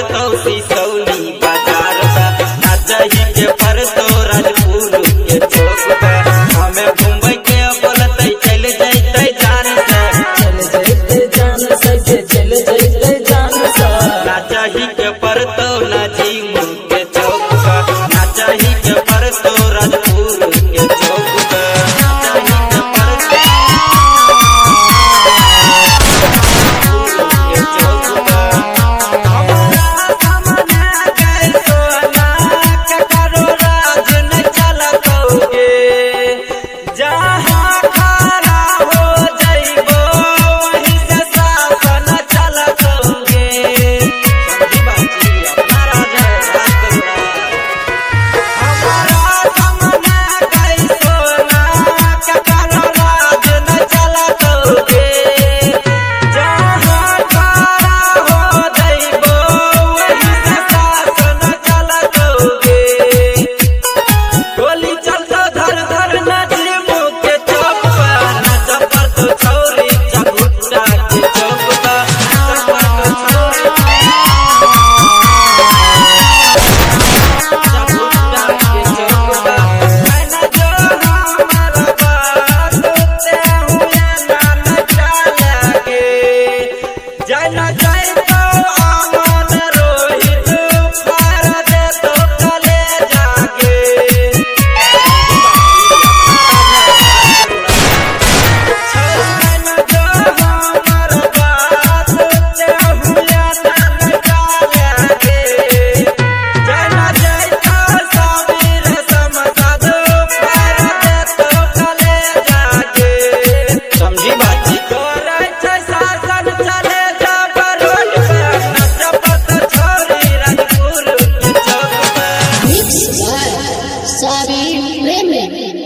परतो सिसौली बाजार बा नाचही के परतो राजपुर के चौक बा हमें घूमे के बोलते चल जैते जान से चल जैते जान से चल जैते जान से नाचही के परतो